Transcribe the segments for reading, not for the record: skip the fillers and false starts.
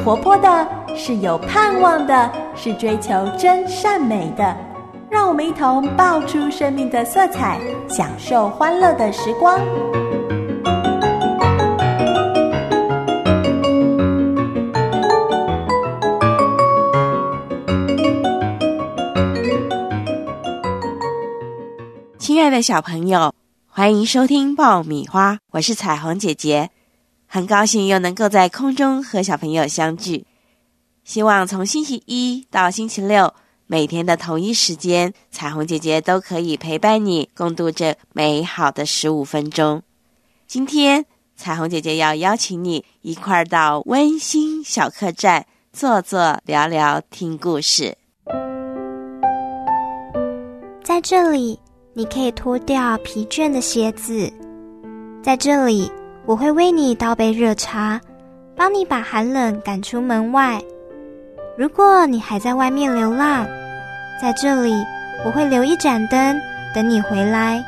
活泼的，是有盼望的，是追求真善美的。让我们一同爆出生命的色彩，享受欢乐的时光。 亲爱的小朋友，欢迎收听爆米花，我是彩虹姐姐，很高兴又能够在空中和小朋友相聚。希望从星期一到星期六，每天的同一时间，彩虹姐姐都可以陪伴你共度这美好的15分钟。今天彩虹姐姐要邀请你一块儿到温馨小客栈坐坐聊聊听故事。 在这里你可以脱掉疲倦的鞋子，在这里我会为你倒杯热茶，帮你把寒冷赶出门外。如果你还在外面流浪，在这里我会留一盏灯等你回来。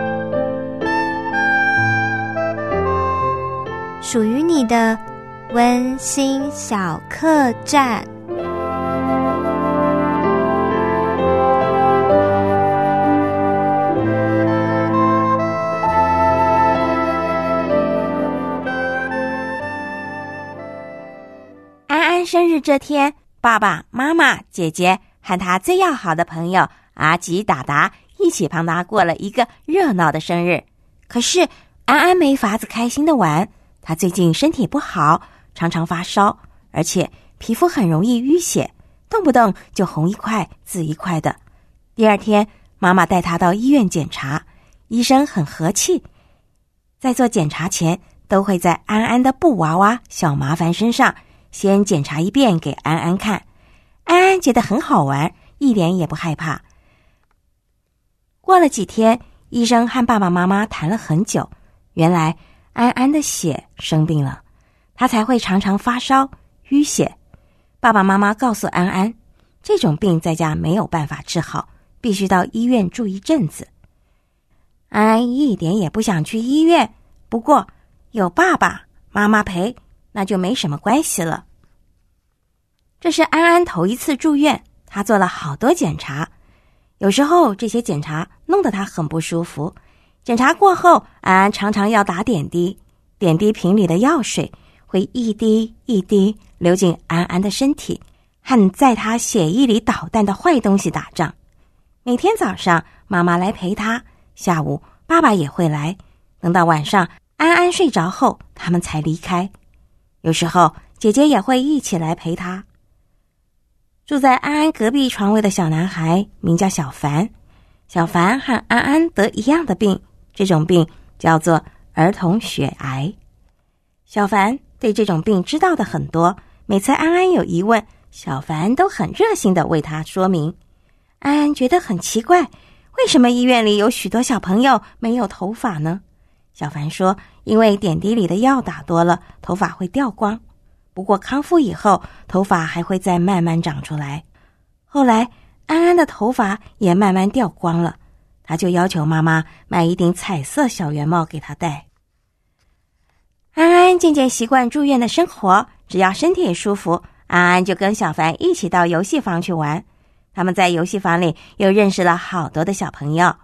属于你的温馨小客栈。 安安生日这天，爸爸妈妈姐姐和他最要好的朋友阿吉达达一起帮他过了一个热闹的生日。可是安安没法子开心的玩，他最近身体不好，常常发烧，而且皮肤很容易淤血，动不动就红一块紫一块的。第二天妈妈带他到医院检查，医生很和气，在做检查前都会在安安的布娃娃小麻烦身上先检查一遍给安安看。安安觉得很好玩，一点也不害怕。过了几天，医生和爸爸妈妈谈了很久，原来安安的血生病了，他才会常常发烧淤血。爸爸妈妈告诉安安，这种病在家没有办法治好，必须到医院住一阵子。安安一点也不想去医院，不过有爸爸妈妈陪，那就没什么关系了。这是安安头一次住院，他做了好多检查，有时候这些检查弄得他很不舒服。检查过后，安安常常要打点滴，点滴瓶里的药水会一滴一滴流进安安的身体，和在他血液里捣蛋的坏东西打仗。每天早上妈妈来陪他，下午爸爸也会来，等到晚上安安睡着后，他们才离开。有时候姐姐也会一起来陪他。住在安安隔壁床位的小男孩名叫小凡，小凡和安安得一样的病，这种病叫做儿童血癌。小凡对这种病知道的很多，每次安安有疑问，小凡都很热心地为他说明。安安觉得很奇怪，为什么医院里有许多小朋友没有头发呢？小凡说，因为点滴里的药打多了，头发会掉光。不过康复以后，头发还会再慢慢长出来。后来安安的头发也慢慢掉光了，他就要求妈妈买一顶彩色小圆帽给他戴。安安渐渐习惯住院的生活，只要身体舒服，安安就跟小凡一起到游戏房去玩。他们在游戏房里又认识了好多的小朋友。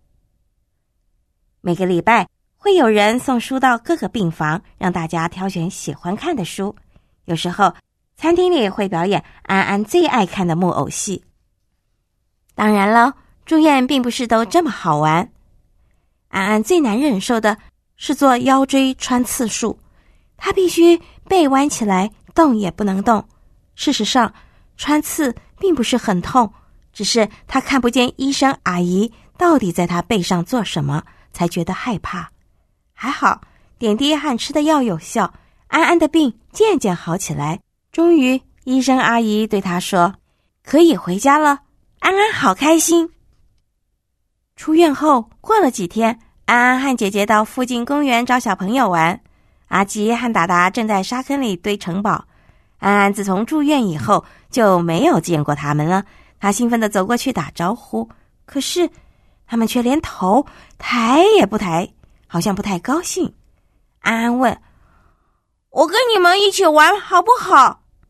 每个礼拜会有人送书到各个病房，让大家挑选喜欢看的书。有时候餐厅里会表演安安最爱看的木偶戏。当然了，住院并不是都这么好玩。安安最难忍受的是做腰椎穿刺术，他必须背弯起来，动也不能动。事实上，穿刺并不是很痛，只是他看不见医生阿姨到底在他背上做什么，才觉得害怕。还好，点滴和吃的药有效，安安的病渐渐好起来。终于，医生阿姨对他说，可以回家了。安安好开心。出院后，过了几天，安安和姐姐到附近公园找小朋友玩。阿吉和达达正在沙坑里堆城堡。安安自从住院以后就没有见过他们了，他兴奋地走过去打招呼，可是他们却连头抬也不抬，好像不太高兴。安安问，我跟你们一起玩好不好？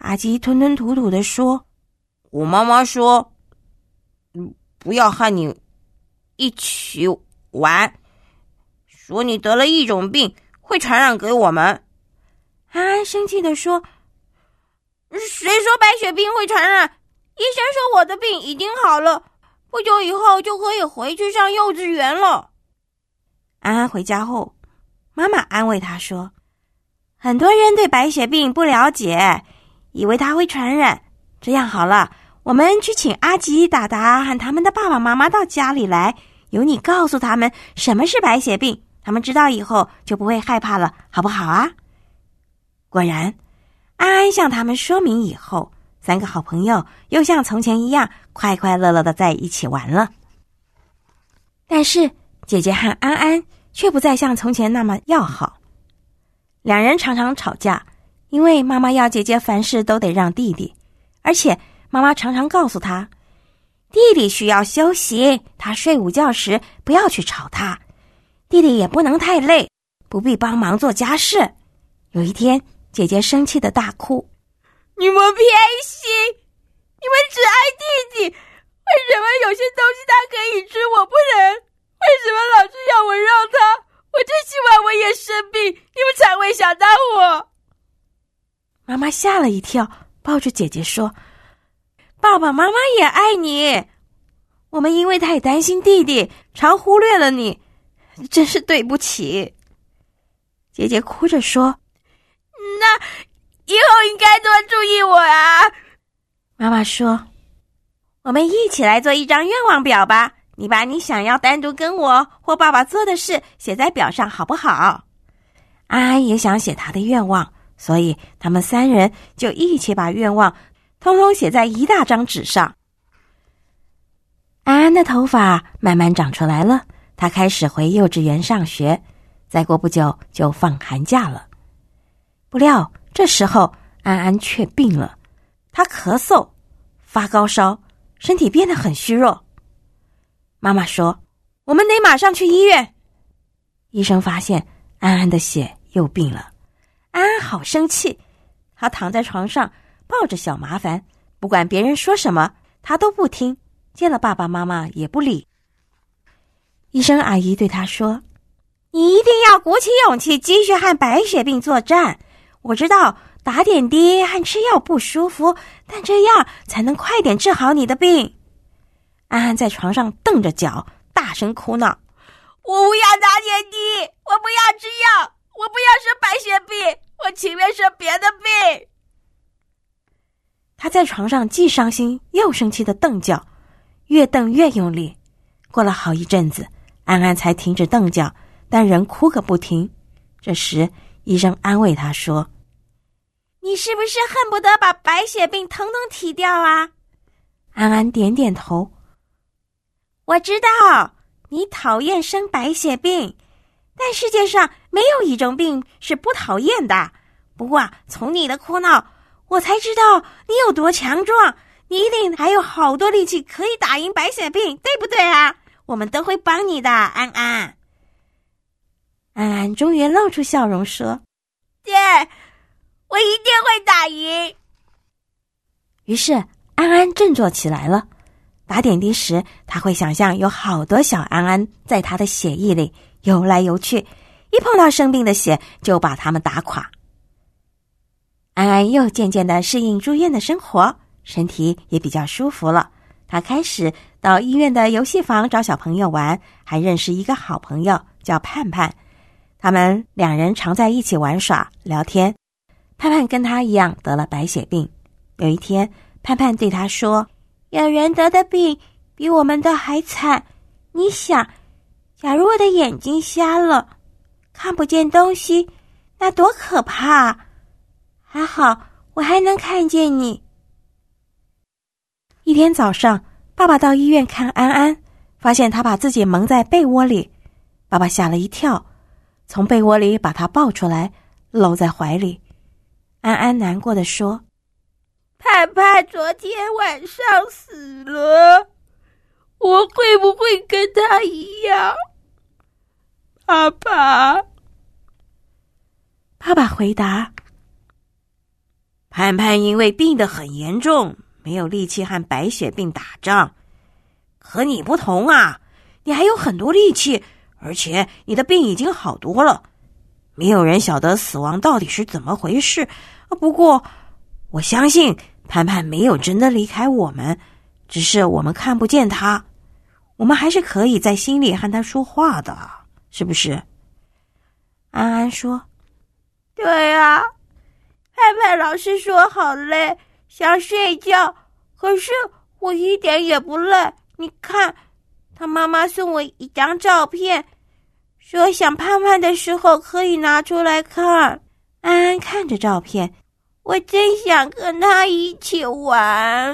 阿吉吞吞吐吐地说：“ 我妈妈说，不要和你一起玩，说你得了一种病，会传染给我们。” 安安生气地说：“ 谁说白血病会传染？医生说我的病已经好了，不久以后就可以回去上幼稚园了。” 安安回家后，妈妈安慰她说：“很多人对白血病不了解，以为它会传染。这样好了，我们去请阿吉、达达和他们的爸爸妈妈到家里来，由你告诉他们什么是白血病，他们知道以后就不会害怕了，好不好啊？”果然，安安向他们说明以后，3个好朋友又像从前一样快快乐乐的在一起玩了。但是姐姐和安安却不再像从前那么要好，两人常常吵架，因为妈妈要姐姐凡事都得让弟弟，而且妈妈常常告诉她，弟弟需要休息，他睡午觉时不要去吵他，弟弟也不能太累，不必帮忙做家事。有一天，姐姐生气的大哭：“ 你们偏心，你们只爱弟弟，为什么有些东西他可以吃，我不能？为什么老是要我让他？我就希望我也生病，你们才会想到我。” 妈妈吓了一跳，抱着姐姐说：“爸爸妈妈也爱你，我们因为太担心弟弟，常忽略了你，真是对不起。”姐姐哭着说：“ 那以后应该多注意我啊。” 妈妈说：“我们一起来做一张愿望表吧，你把你想要单独跟我或爸爸做的事写在表上好不好？”安安也想写他的愿望，所以他们3人就一起把愿望通通写在一大张纸上。安安的头发慢慢长出来了，他开始回幼稚园上学，再过不久就放寒假了。不料这时候安安却病了，他咳嗽、发高烧，身体变得很虚弱。妈妈说：“我们得马上去医院。”医生发现安安的血又病了，安安好生气，他躺在床上抱着小麻烦，不管别人说什么他都不听，见了爸爸妈妈也不理。医生阿姨对他说：“你一定要鼓起勇气继续和白血病作战，我知道打点滴和吃药不舒服，但这样才能快点治好你的病。”安安在床上蹬着脚，大声哭闹：“ 我不要打点滴，我不要吃药，我不要生白血病，我情愿生别的病。” 他在床上既伤心又生气的蹬脚，越蹬越用力。过了好一阵子，安安才停止蹬脚，但仍哭个不停。这时医生安慰他说：“你是不是恨不得把白血病统统踢掉啊？”安安点点头：“我知道你讨厌生白血病，但世界上没有一种病是不讨厌的。不过从你的哭闹，我才知道你有多强壮，你一定还有好多力气可以打赢白血病，对不对啊？我们都会帮你的，安安。”安安终于露出笑容说：“ 对，我一定会打赢。” 于是安安振作起来了。打点滴时，他会想象有好多小安安在他的血液里游来游去，一碰到生病的血就把他们打垮。安安又渐渐地适应住院的生活，身体也比较舒服了。他开始到医院的游戏房找小朋友玩，还认识一个好朋友叫盼盼。他们2人常在一起玩耍聊天。盼盼跟他一样得了白血病。有一天，盼盼对他说：“有人得的病比我们的还惨，你想，假如我的眼睛瞎了，看不见东西，那多可怕！还好我还能看见你。”一天早上，爸爸到医院看安安，发现他把自己蒙在被窝里。爸爸吓了一跳，从被窝里把他抱出来，搂在怀里。安安难过地说：“ 盼盼昨天晚上死了，我会不会跟他一样？爸爸。” 爸爸回答：“ 盼盼因为病得很严重，没有力气和白血病打仗。可你不同啊，你还有很多力气，而且你的病已经好多了。没有人晓得死亡到底是怎么回事，不过我相信盼盼没有真的离开我们，只是我们看不见他。我们还是可以在心里和他说话的，是不是？安安说： 对啊，盼盼老是说好累，想睡觉，可是我一点也不累。你看，他妈妈送我一张照片，说想盼盼的时候可以拿出来看。 安安看着照片， 我真想跟他一起玩。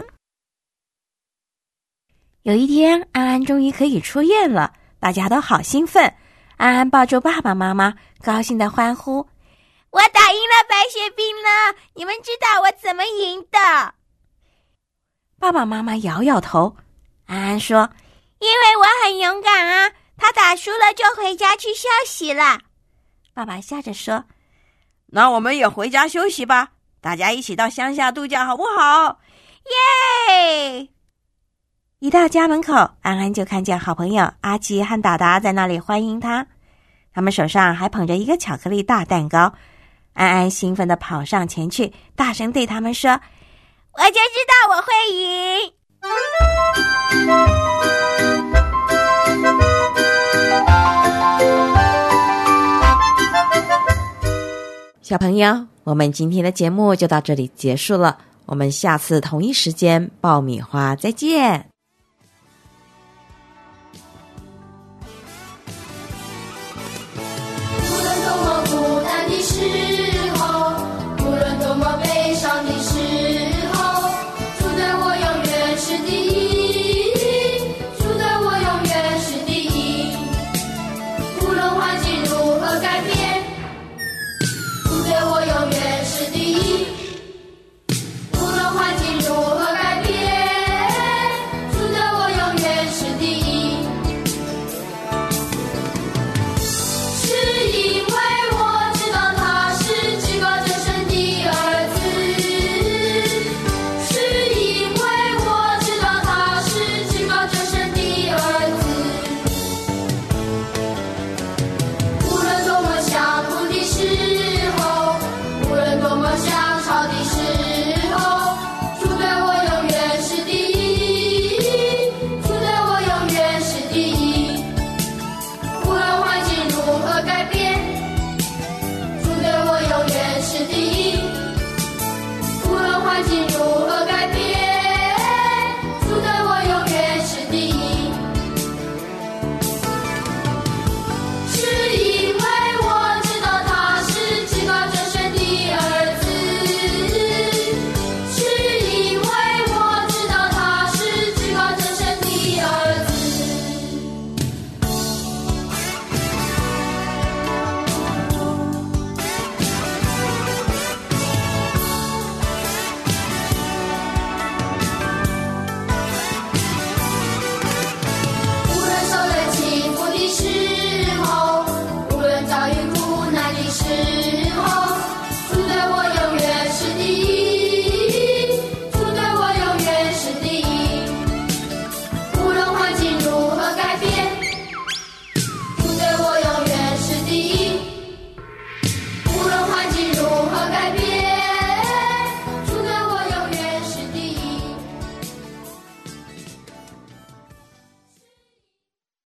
有一天，安安终于可以出院了，大家都好兴奋。安安抱住爸爸妈妈，高兴地欢呼： 我打赢了白血病了！你们知道我怎么赢的？ 爸爸妈妈摇摇头。安安说： 因为我很勇敢啊，他打输了就回家去休息了。 爸爸笑着说：那我们也回家休息吧，大家一起到乡下度假好不好？ 耶！ 一到家门口，安安就看见好朋友阿吉和达达在那里欢迎他，他们手上还捧着一个巧克力大蛋糕。安安兴奋地跑上前去，大声对他们说： 我就知道我会赢！ 小朋友，我们今天的节目就到这里结束了，我们下次同一时间爆米花再见。